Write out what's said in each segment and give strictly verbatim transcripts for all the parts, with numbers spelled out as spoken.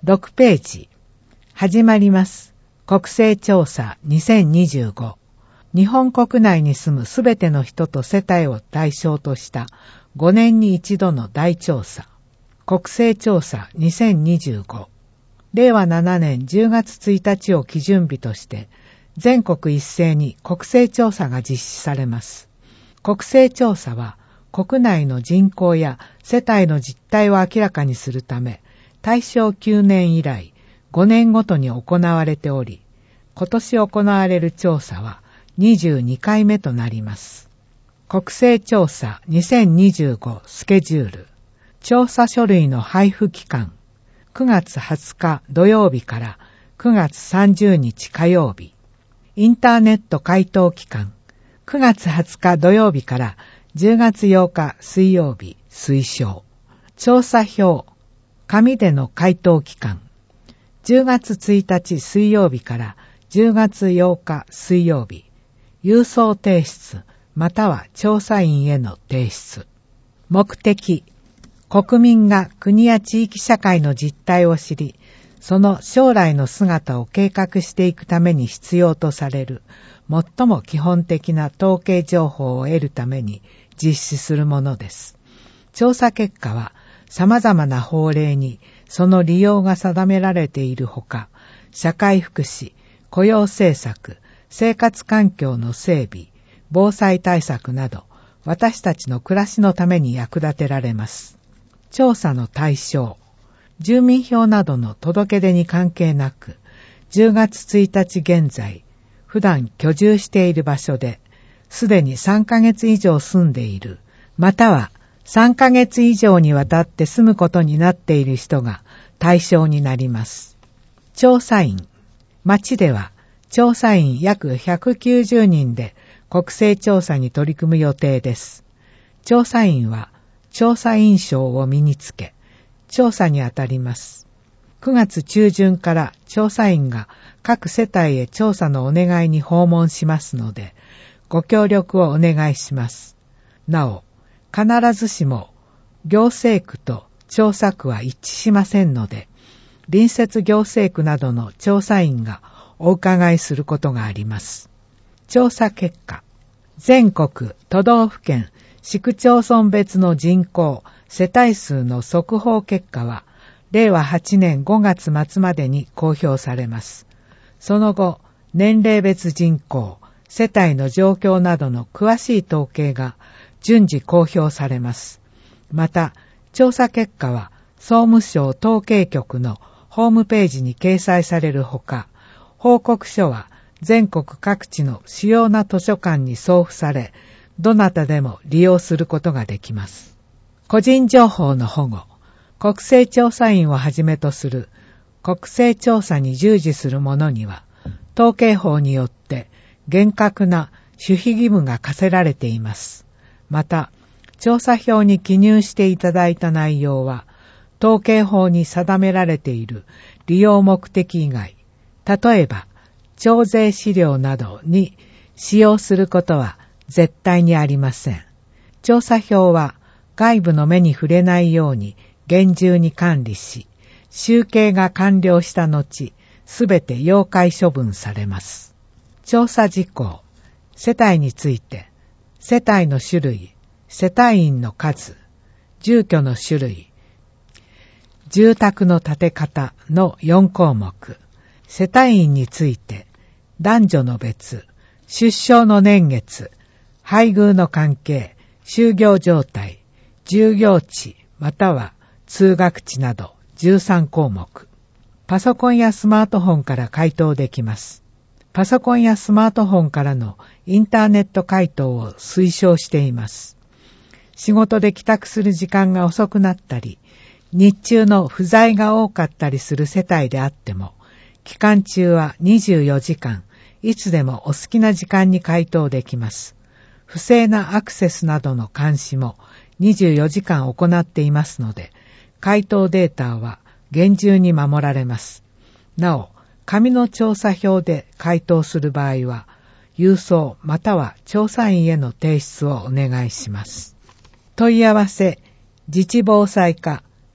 ろくページ。始まります。国勢調査にせんにじゅうご。日本国内に住むすべての人と世帯を対象としたごねんに一度の大調査。国勢調査にせんにじゅうご。れいわななねんじゅうがつついたちを基準日として全国一斉に国勢調査が実施されます。国勢調査は国内の人口や世帯の実態を明らかにするため、大正きゅうねん以来ごねんごとに行われており、今年行われる調査はにじゅうにかいめとなります。国勢調査にせんにじゅうごスケジュール。調査書類の配布期間。くがつはつか土曜日からくがつさんじゅうにち火曜日。インターネット回答期間。くがつはつか土曜日からじゅうがつようか水曜日推奨。調査票。紙での回答期間。じゅうがつついたち水曜日からじゅうがつようか水曜日。郵送提出または調査員への提出。目的。国民が国や地域社会の実態を知り、その将来の姿を計画していくために必要とされる最も基本的な統計情報を得るために実施するものです。調査結果は様々な法令にその利用が定められているほか、社会福祉、雇用政策、生活環境の整備、防災対策など、私たちの暮らしのために役立てられます。調査の対象。住民票などの届け出に関係なく、じゅうがつついたち現在、普段居住している場所で、すでにさんかげつ以上住んでいる、またはさんかげつ以上にわたって住むことになっている人が対象になります。調査員。町では調査員約ひゃくきゅうじゅうにんで国勢調査に取り組む予定です。調査員は調査員証を身につけ、調査にあたります。くがつちゅうじゅんから調査員が各世帯へ調査のお願いに訪問しますので、ご協力をお願いします。なお、必ずしも行政区と調査区は一致しませんので、隣接行政区などの調査員がお伺いすることがあります。調査結果。全国都道府県市区町村別の人口、世帯数の速報結果は、れいわはちねんごがつまつまでに公表されます。その後、年齢別人口、世帯の状況などの詳しい統計が順次公表されます。また、調査結果は、総務省統計局のホームページに掲載されるほか、報告書は全国各地の主要な図書館に送付され、どなたでも利用することができます。個人情報の保護、国勢調査員をはじめとする国勢調査に従事する者には、統計法によって厳格な守秘義務が課せられています。また、調査票に記入していただいた内容は、統計法に定められている利用目的以外、例えば、徴税資料などに使用することは絶対にありません。調査票は外部の目に触れないように厳重に管理し、集計が完了した後、すべて要介処分されます。調査事項、世帯について、世帯の種類、世帯員の数、住居の種類、住宅の建て方のよんこうもく、世帯員について、男女の別、出生の年月、配偶の関係、就業状態、就業地または通学地などじゅうさんこうもく。パソコンやスマートフォンから回答できます。パソコンやスマートフォンからのインターネット回答を推奨しています。仕事で帰宅する時間が遅くなったり、日中の不在が多かったりする世帯であっても、期間中はにじゅうよじかん、いつでもお好きな時間に回答できます。不正なアクセスなどの監視もにじゅうよじかん行っていますので、回答データは厳重に守られます。なお、紙の調査票で回答する場合は、郵送または調査員への提出をお願いします。問い合わせ、自治防災課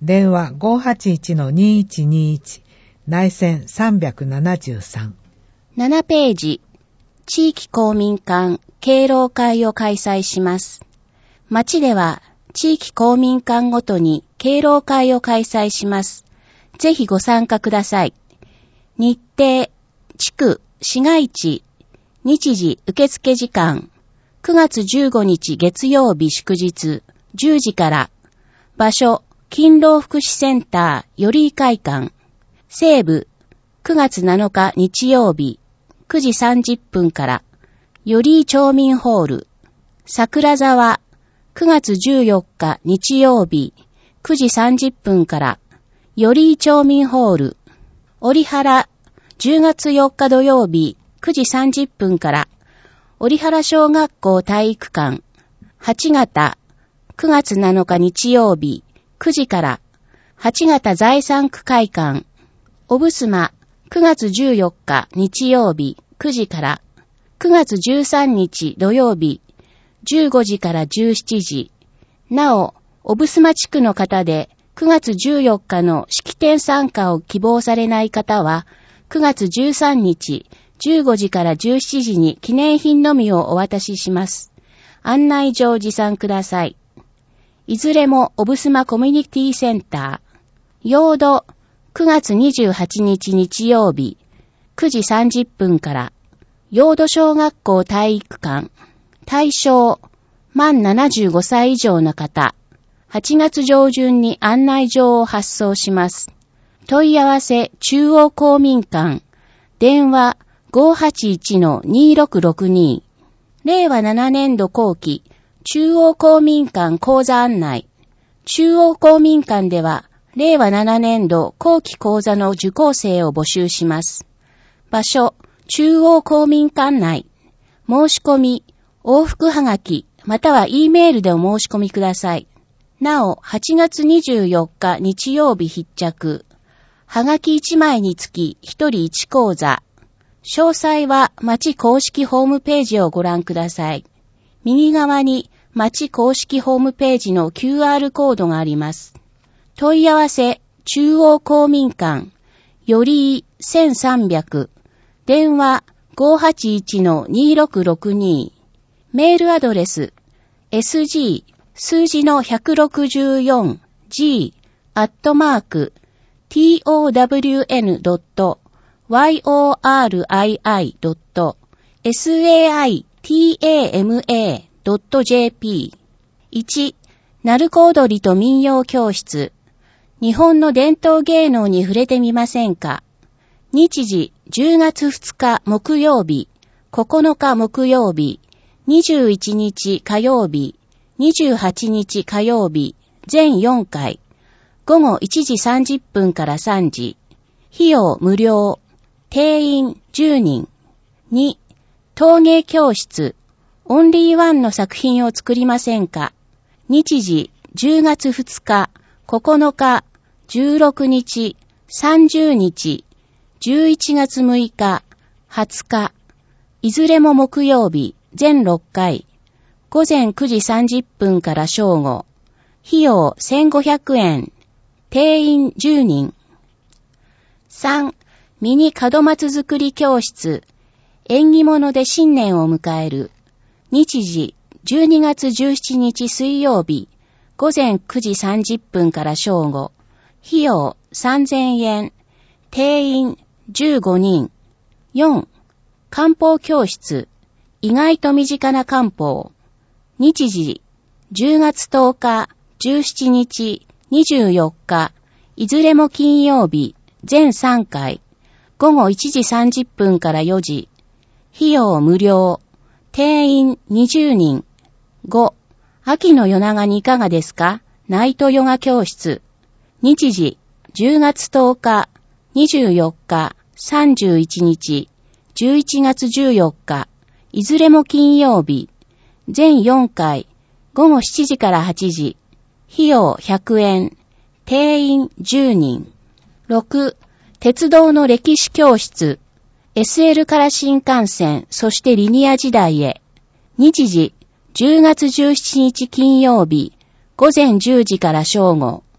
電話 ごーはちいちのにいちにいち、内線さんななさん。 ななページ、地域公民館敬老会を開催します。町では地域公民館ごとに敬老会を開催します。ぜひご参加ください。日程、地区、市街地、日時、受付時間、くがつじゅうごにち月曜日祝日、じゅうじから、場所、勤労福祉センター、寄居会館、西部、くがつなのか日曜日、くじさんじゅっぷんから、寄居町民ホール、桜沢、くがつじゅうよっか日曜日、くじさんじゅっぷんから、寄居町民ホール、折原、じゅうがつよっか土曜日、くじさんじゅっぷんから、折原小学校体育館、八形、くがつなのか日曜日、くじから、八形財産区会館、おぶすま、くがつじゅうよっか日曜日、くじから、くがつじゅうさんにち土曜日、じゅうごじからじゅうしちじ。なお、おぶすま地区の方で、くがつじゅうよっかの式典参加を希望されない方は、くがつじゅうさんにち、じゅうごじからじゅうしちじに記念品のみをお渡しします。案内状持参ください。いずれもおぶすまコミュニティセンター。陽土、くがつにじゅうはちにち日曜日、くじさんじゅっぷんから、陽土小学校体育館。対象、満ななじゅうごさい以上の方。はちがつ上旬に案内状を発送します。問い合わせ中央公民館。電話 ごーはちいちのにーろくろくに。れいわななねんど後期中央公民館講座案内。中央公民館ではれいわななねんど後期講座の受講生を募集します。場所、中央公民館内。申し込み、往復はがき、または E メールでお申し込みください。なお、はちがつにじゅうよっか日曜日必着。はがきいちまいにつきひとりいち講座。詳細は町公式ホームページをご覧ください。右側に町公式ホームページの キューアール コードがあります。問い合わせ、中央公民館、よりせんさんびゃく、電話 ごーはちいちのにーろくろくに。メールアドレス、エスジー、数字の ひゃくろくじゅうよんジー、アットマーク、トウエヌドットヨリードットサイタマドットジェーピー。いち、鳴子踊りと民謡教室。日本の伝統芸能に触れてみませんか？日時、じゅうがつふつか木曜日、ここのか木曜日、にじゅういちにち火曜日、にじゅうはちにち火曜日、全よんかい。ごごいちじさんじゅっぷんからさんじ。費用無料。定員じゅうにん。に、陶芸教室。オンリーワンの作品を作りませんか？日時、じゅうがつふつか、ここのか、じゅうろくにち、さんじゅうにち、じゅういちがつむいか、はつか。いずれも木曜日、全ろっかい。ごぜんくじさんじゅっぷんから正午。費用せんごひゃくえん。定員じゅうにん。さん、ミニ門松作り教室。縁起物で新年を迎える。日時、じゅうにがつじゅうしちにち水曜日。ごぜんくじさんじゅっぷんから正午。費用さんぜんえん。定員じゅうごにん。よん、漢方教室。意外と身近な漢方。日時、じゅうがつとおか、じゅうしちにち、にじゅうよっか、いずれも金曜日、全さんかい。ごごいちじさんじゅっぷんからよじ。費用無料。定員にじゅうにん。ご、秋の夜長にいかがですか？ナイトヨガ教室。日時、じゅうがつとおか、にじゅうよっか、さんじゅういちにち、じゅういちがつじゅうよっか、いずれも金曜日、全よんかい、ごごしちじからはちじ、費用ひゃくえん、定員じゅうにん。ろく、鉄道の歴史教室。エスエル から新幹線、そしてリニア時代へ。日時、じゅうがつじゅうしちにち金曜日、ごぜんじゅうじから正午。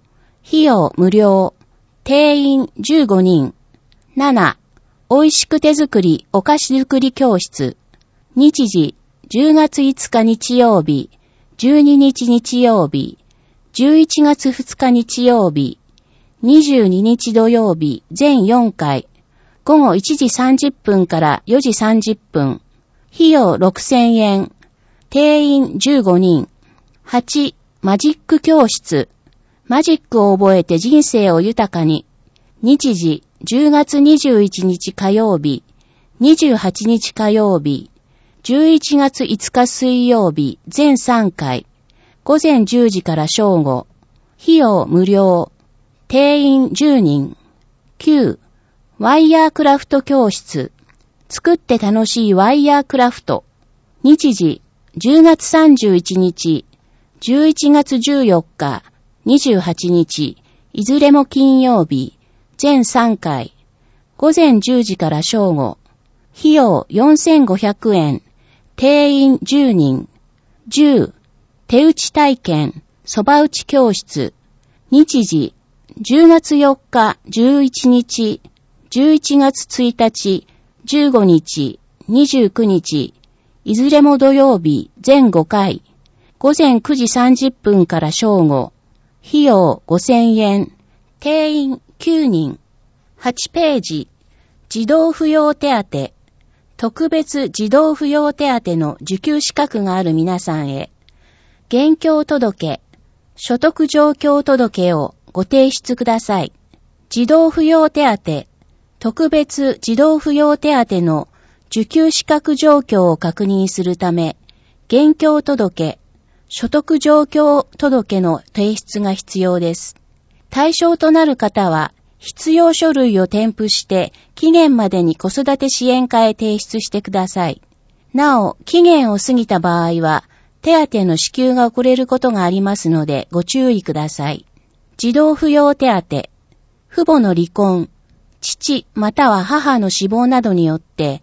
費用無料。定員じゅうごにん。なな、美味しく手作りお菓子作り教室。日時、じゅうがついつか日曜日、じゅうににち日曜日、じゅういちがつふつか日曜日、にじゅうににち土曜日、全よんかい。午後いちじさんじゅっぷんからよじさんじゅっぷん。費用ろくせんえん。定員じゅうごにん。はち、マジック教室。マジックを覚えて人生を豊かに。日時、じゅうがつにじゅういちにち火曜日、にじゅうはちにち火曜日、じゅういちがついつか水曜日、全さんかい。午前じゅうじから正午。費用無料。定員じゅうにん。きゅう、ワイヤークラフト教室。作って楽しいワイヤークラフト。日時、じゅうがつさんじゅういちにち、じゅういちがつじゅうよっか、にじゅうはちにち、いずれも金曜日、全さんかい。午前じゅうじから正午。費用よんせんごひゃくえん。定員じゅうにん。じゅう、手打ち体験、蕎麦打ち教室。日時、じゅうがつよっか、じゅういちにち、じゅういちがつついたち、じゅうごにち、にじゅうくにち、いずれも土曜日、全ごかい。午前くじさんじゅっぷんから正午。費用ごせんえん。定員きゅうにん。はちページ。児童扶養手当。特別児童扶養手当の受給資格がある皆さんへ。現況届、所得状況届をご提出ください。児童扶養手当、特別児童扶養手当の受給資格状況を確認するため、現況届、所得状況届の提出が必要です。対象となる方は、必要書類を添付して、期限までに子育て支援課へ提出してください。なお、期限を過ぎた場合は、手当の支給が遅れることがありますので、ご注意ください。児童扶養手当、父母の離婚、父または母の死亡などによって、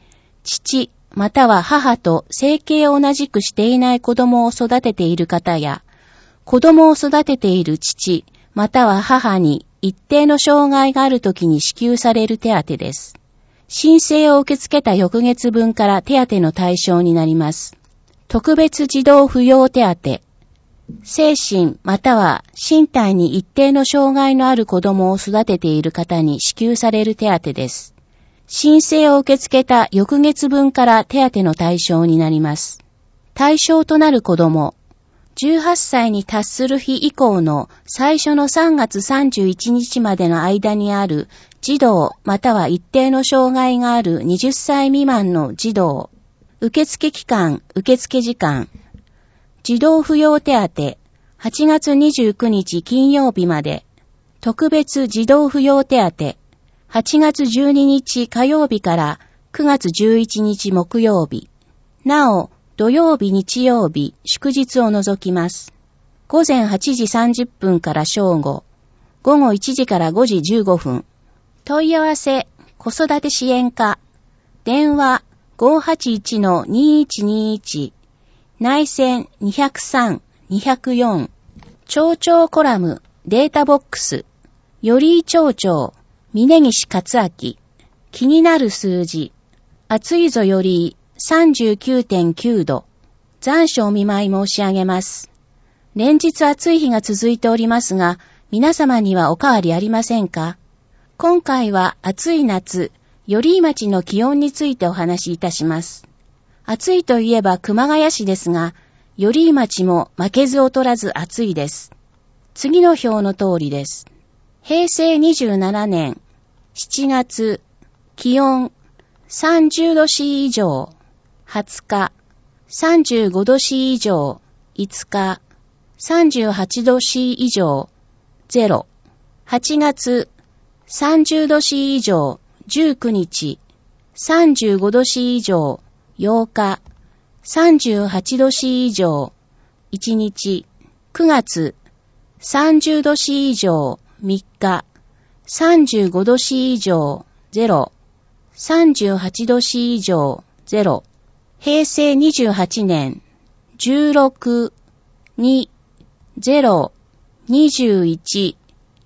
父または母と生計を同じくしていない子供を育てている方や、子供を育てている父または母に一定の障害があるときに支給される手当です。申請を受け付けた翌月分から手当の対象になります。特別児童扶養手当、精神または身体に一定の障害のある子供を育てている方に支給される手当です。申請を受け付けた翌月分から手当の対象になります。対象となる子供、じゅうはっさいに達する日以降の最初のさんがつさんじゅういちにちまでの間にある児童または一定の障害があるはたち未満の児童、受付期間、受付時間、児童扶養手当、はちがつにじゅうくにち金曜日まで、特別児童扶養手当、はちがつじゅうににち火曜日からくがつじゅういちにち木曜日。なお、土曜日日曜日、祝日を除きます。午前はちじさんじゅっぷんから正午、午後いちじからごじじゅうごふん。問い合わせ、子育て支援課。電話 ごーはちいちのにーいちにーいち。内線にまるさん、にまるよん。町長コラム、データボックス。より町長、峯岸克明。気になる数字。暑いぞより さんじゅうきゅうてんきゅうど。残暑お見舞い申し上げます。連日暑い日が続いておりますが、皆様にはお変わりありませんか？今回は暑い夏、寄居町の気温についてお話しいたします。暑いといえば熊谷市ですが、寄居町も負けず劣らず暑いです。次の表の通りです。へいせいにじゅうななねんしちがつ、気温さんじゅうどし以上、はつか、さんじゅうごどし以上、いつか、さんじゅうはちどし以上、ゼロ。はちがつ、さんじゅうどし以上、じゅうくにち、さんじゅうごどし以上、ようか、さんじゅうはちどし以上、いちにち、くがつ、さんじゅうどし以上、みっか、さんじゅうごどし以上、ゼロ、さんじゅうはちどし以上、ゼロ、へいせいにじゅうはちねん、じゅうろく、に、ゼロ、にじゅういち、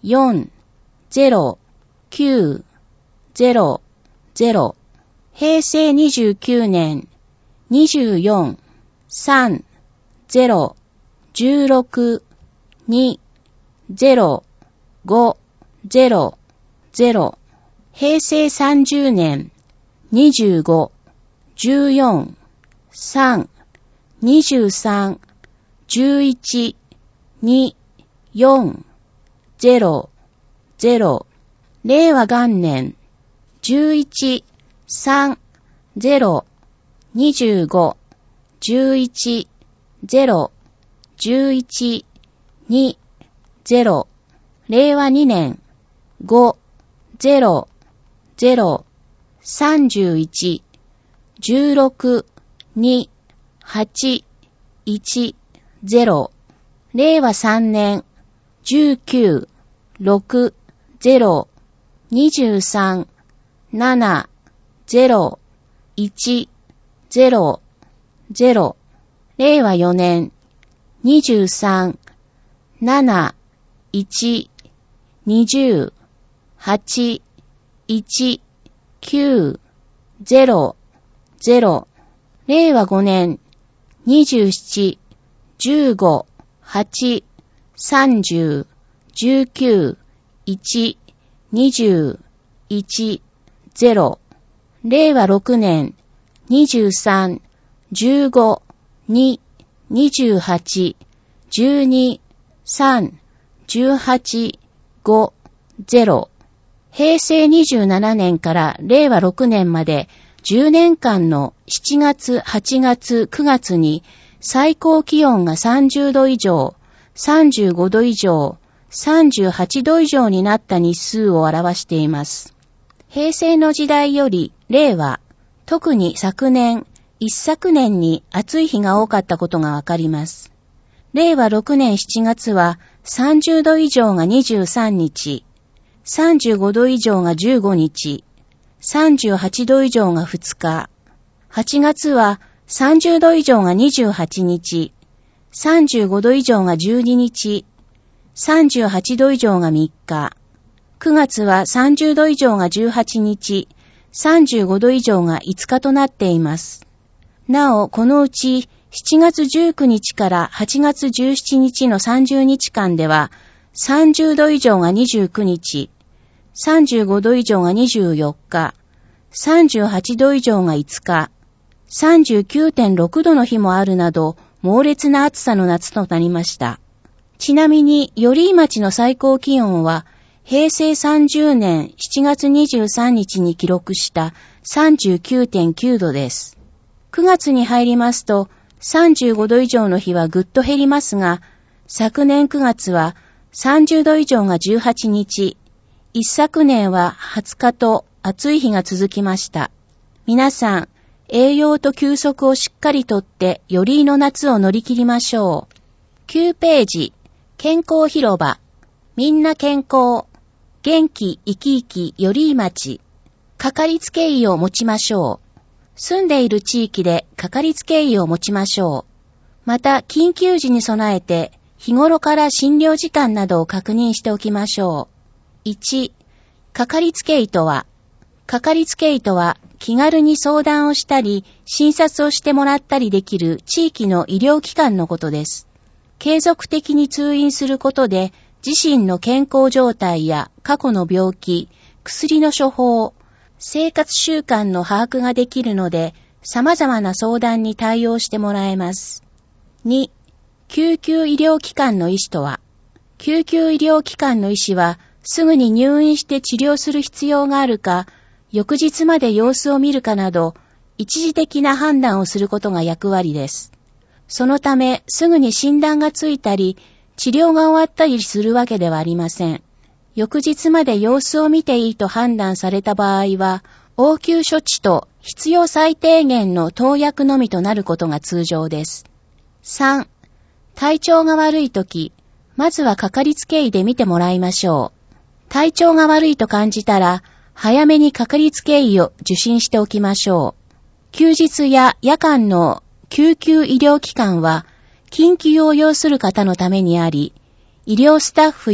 よん、ゼロ、きゅう、ゼロ、ゼロ、平成にじゅうきゅうねん、にじゅうよん、さん、ゼロ、じゅうろく、に、ゼロ、ご、ゼロ、ゼロ、平成さんじゅうねん、にじゅうご、じゅうよん、さん、にじゅうさん、じゅういち、に、よん、ゼロ、ゼロ、令和元年、じゅういち、さん、ゼロ、にじゅうご、じゅういち、ゼロ、じゅういち、に、ゼロ、令和にねん、ご、ゼロ、ゼロ、さんじゅういち、じゅうろく、に、はち、いち、ゼロ、令和さんねん、じゅうきゅう、ろく、ゼロ、にじゅうさん、なな、ゼロ、いち、ゼロ、ゼロ、令和よねん、にじゅうさん、なな、いち、にじゅう、はち、いち、きゅう、ゼロ、ゼロ、令和ごねん、にじゅうなな、じゅうご、はち、さんじゅう、じゅうきゅう、いち、にじゅう、いち、ゼロ、令和ろくねん、にじゅうさん、じゅうご、に、にじゅうはち、じゅうに、さん、じゅうはち、ご、ゼロ、平成にじゅうななねんから令和ろくねんまでじゅうねんかんのしちがつ、はちがつ、くがつに最高気温がさんじゅうど以上、さんじゅうごど以上、さんじゅうはちど以上になった日数を表しています。平成の時代より令和、特に昨年、一昨年に暑い日が多かったことがわかります。令和ろくねんしちがつはさんじゅうど以上がにじゅうさんにち、さんじゅうごど以上がじゅうごにち、さんじゅうはちど以上がふつか、はちがつはさんじゅうど以上がにじゅうはちにち、さんじゅうごど以上がじゅうににち、さんじゅうはちど以上がみっか、くがつはさんじゅうど以上がじゅうはちにち、さんじゅうごど以上がいつかとなっています。なお、このうちしちがつじゅうくにちからはちがつじゅうしちにちのさんじゅうにちかんでは、さんじゅうど以上がにじゅうくにち、さんじゅうごど以上がにじゅうよっか、さんじゅうはちど以上がいつか、さんじゅうきゅうてんろくどの日もあるなど、猛烈な暑さの夏となりました。ちなみに、寄居町の最高気温は、平成さんじゅうねんしちがつにじゅうさんにちに記録した さんじゅうきゅうてんきゅうどです。くがつに入りますと、さんじゅうごど以上の日はぐっと減りますが、昨年くがつはさんじゅうど以上がじゅうはちにち、一昨年ははつかと暑い日が続きました。皆さん、栄養と休息をしっかりとってよりいの夏を乗り切りましょう。きゅうページ、健康広場、みんな健康、元気生き生き寄居町、かかりつけ医を持ちましょう。住んでいる地域でかかりつけ医を持ちましょう。また、緊急時に備えて、日頃から診療時間などを確認しておきましょう。いち、かかりつけ医とは、かかりつけ医とは気軽に相談をしたり、診察をしてもらったりできる地域の医療機関のことです。継続的に通院することで、自身の健康状態や過去の病気、薬の処方、生活習慣の把握ができるので、様々な相談に対応してもらえます。に、救急医療機関の医師とは、救急医療機関の医師は、すぐに入院して治療する必要があるか、翌日まで様子を見るかなど、一時的な判断をすることが役割です。そのため、すぐに診断がついたり、治療が終わったりするわけではありません。翌日まで様子を見ていいと判断された場合は、応急処置と必要最低限の投薬のみとなることが通常です。さん、体調が悪いとき、まずはかかりつけ医で見てもらいましょう。体調が悪いと感じたら、早めにかかりつけ医を受診しておきましょう。休日や夜間の救急医療機関は、緊急を要する方のためにあり、医療スタッフや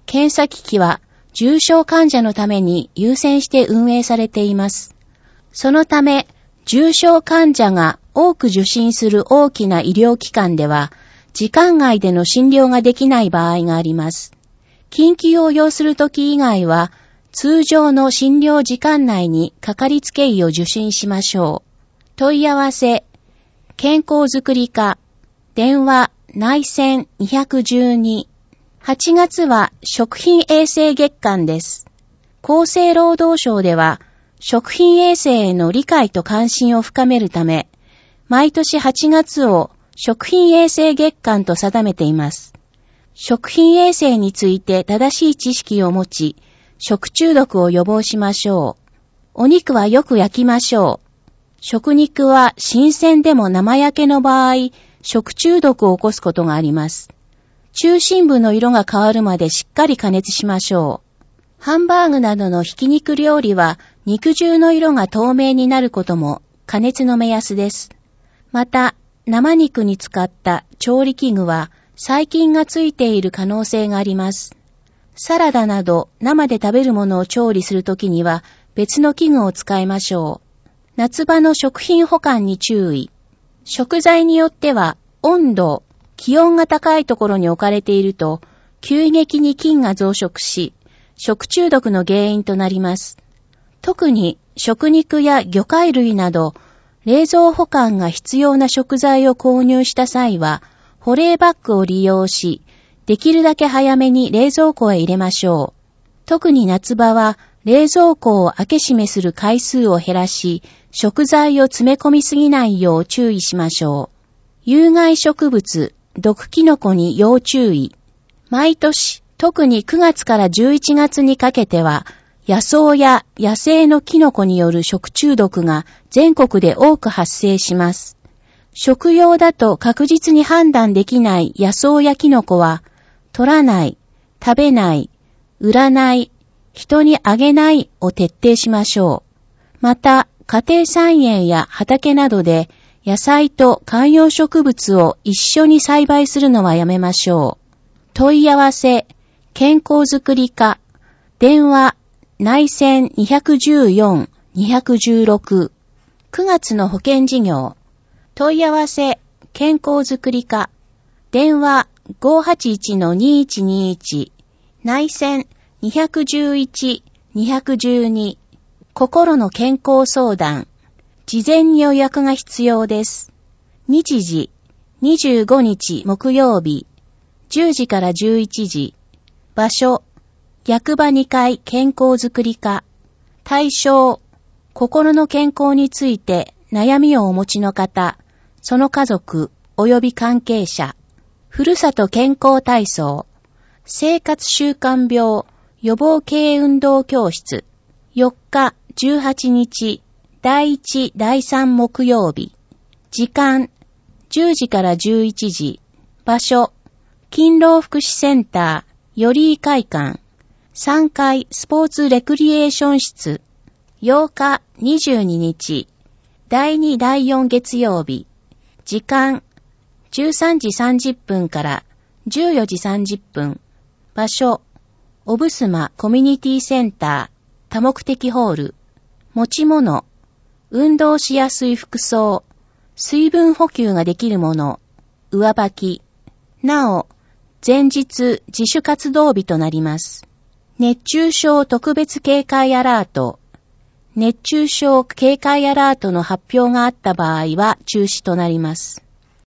検査機器は重症患者のために優先して運営されています。そのため、重症患者が多く受診する大きな医療機関では、時間外での診療ができない場合があります。緊急を要するとき以外は、通常の診療時間内にかかりつけ医を受診しましょう。問い合わせ、健康づくり課、電話、内線にひゃくじゅうに。はちがつは食品衛生月間です。厚生労働省では、食品衛生への理解と関心を深めるため、毎年はちがつを食品衛生月間と定めています。食品衛生について正しい知識を持ち、食中毒を予防しましょう。お肉はよく焼きましょう。食肉は新鮮でも生焼けの場合、食中毒を起こすことがあります。中心部の色が変わるまでしっかり加熱しましょう。ハンバーグなどのひき肉料理は肉汁の色が透明になることも加熱の目安です。また、生肉に使った調理器具は細菌がついている可能性があります。サラダなど生で食べるものを調理するときには別の器具を使いましょう。夏場の食品保管に注意。食材によっては温度、気温が高いところに置かれていると急激に菌が増殖し、食中毒の原因となります。特に食肉や魚介類など冷蔵保管が必要な食材を購入した際は保冷バッグを利用し、できるだけ早めに冷蔵庫へ入れましょう。特に夏場は冷蔵庫を開け閉めする回数を減らし、食材を詰め込みすぎないよう注意しましょう。有害植物、毒キノコに要注意。毎年、特にくがつからじゅういちがつにかけては、野草や野生のキノコによる食中毒が全国で多く発生します。食用だと確実に判断できない野草やキノコは、取らない、食べない、売らない、人にあげないを徹底しましょう。また、家庭菜園や畑などで野菜と観葉植物を一緒に栽培するのはやめましょう。問い合わせ、健康づくり課、電話、内線にひゃくじゅうよん、にひゃくじゅうろく。くがつの保険事業、問い合わせ、健康づくり課、電話、ごーはちいちのにいちにいち、内線にひゃくじゅういち、にひゃくじゅうに、心の健康相談、事前に予約が必要です。日時、にじゅうごにち木曜日、じゅうじからじゅういちじ、場所、役場にかい健康づくり課、対象、心の健康について悩みをお持ちの方、その家族及び関係者、ふるさと健康体操、生活習慣病予防系運動教室、よっか、じゅうはちにち、だいいち、だいさん木曜日、時間、じゅうじからじゅういちじ、場所、勤労福祉センター、よりい会館、さんがいスポーツレクリエーション室、ようか、にじゅうににち、だいに、だいよん月曜日、時間、じゅうさんじさんじゅっぷんからじゅうよじさんじゅっぷん、場所、おぶすまコミュニティセンター、多目的ホール、持ち物、運動しやすい服装、水分補給ができるもの、上履き、なお、前日自主活動日となります。熱中症特別警戒アラート、熱中症警戒アラートの発表があった場合は中止となります。